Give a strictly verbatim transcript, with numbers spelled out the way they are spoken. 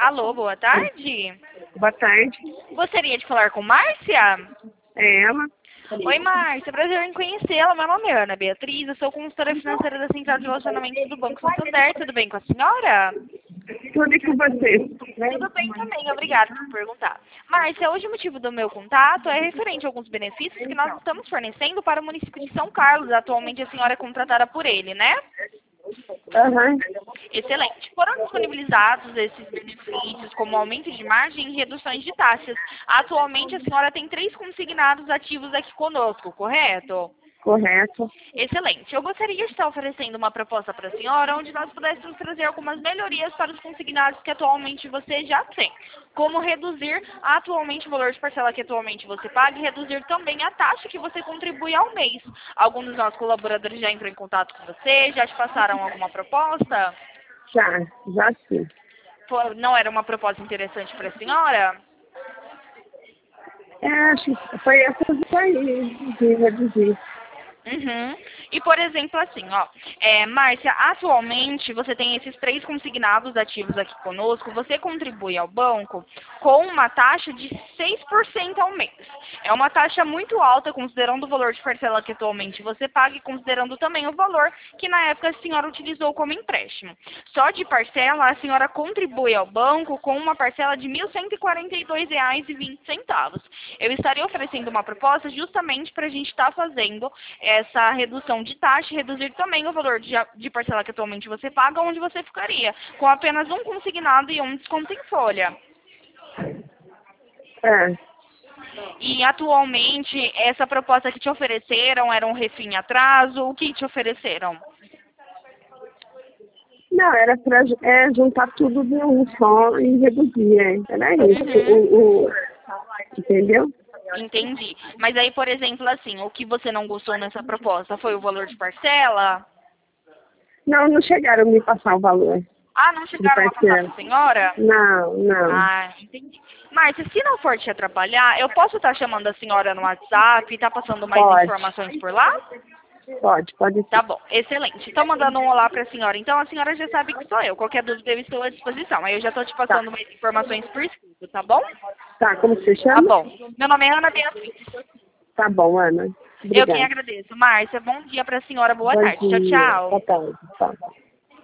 Alô, boa tarde. Boa tarde. Gostaria de falar com Márcia? É ela? Oi, Márcia. Prazer em conhecê-la. Meu nome é Ana Beatriz. Eu sou consultora financeira da Central de Relacionamento do Banco Santander. Tudo bem com a senhora? Tudo e com você. Tudo bem também. Obrigada por perguntar. Márcia, hoje o motivo do meu contato é referente a alguns benefícios que nós estamos fornecendo para o município de São Carlos. Atualmente a senhora é contratada por ele, né? Aham. Excelente. Foram disponibilizados esses benefícios como aumento de margem e reduções de taxas. Atualmente a senhora tem três consignados ativos aqui conosco, correto? Correto. Excelente. Eu gostaria de estar oferecendo uma proposta para a senhora onde nós pudéssemos trazer algumas melhorias para os consignados que atualmente você já tem. Como reduzir atualmente o valor de parcela que atualmente você paga e reduzir também a taxa que você contribui ao mês. Alguns dos nossos colaboradores já entrou em contato com você? Já te passaram alguma proposta? Já, já sim. Pô, não era uma proposta interessante para a senhora? É, acho que foi essas aí de reduzir. Uhum. E, por exemplo, assim, ó, é, Márcia, atualmente você tem esses três consignados ativos aqui conosco, você contribui ao banco com uma taxa de seis por cento ao mês. É uma taxa muito alta, considerando o valor de parcela que atualmente você paga e considerando também o valor que na época a senhora utilizou como empréstimo. Só de parcela, a senhora contribui ao banco com uma parcela de mil cento e quarenta e dois reais e vinte centavos. Eu estaria oferecendo uma proposta justamente para a gente estar fazendo essa redução de taxa e reduzir também o valor de, de parcela que atualmente você paga, onde você ficaria com apenas um consignado e um desconto em folha. É. E atualmente, essa proposta que te ofereceram era um refim em atraso? O que te ofereceram? Não, era para é, juntar tudo de um só e reduzir. É. Era isso. Uhum. O, o, entendeu? Entendi. Mas aí, por exemplo, assim, o que você não gostou nessa proposta foi o valor de parcela? Não, não chegaram a me passar o valor Ah, não de chegaram a passar para parcela. a senhora? Não, não. Ah, entendi. Márcia, se não for te atrapalhar, eu posso estar chamando a senhora no WhatsApp e estar passando mais Pode. informações por lá? Pode, pode Tá ser. bom, excelente. Estou mandando um olá para a senhora. Então, a senhora já sabe que sou eu. Qualquer dúvida, eu estou à disposição. Aí eu já estou te Tá. passando mais informações por escrito, tá bom? Tá, como você Tá chama? bom. Meu nome é Ana Beatriz. Tá bom, Ana. Eu quem Obrigada. agradeço. Márcia, bom dia para a senhora. Boa Bom tarde. Tchau, dia. tchau. Boa tarde. Tá.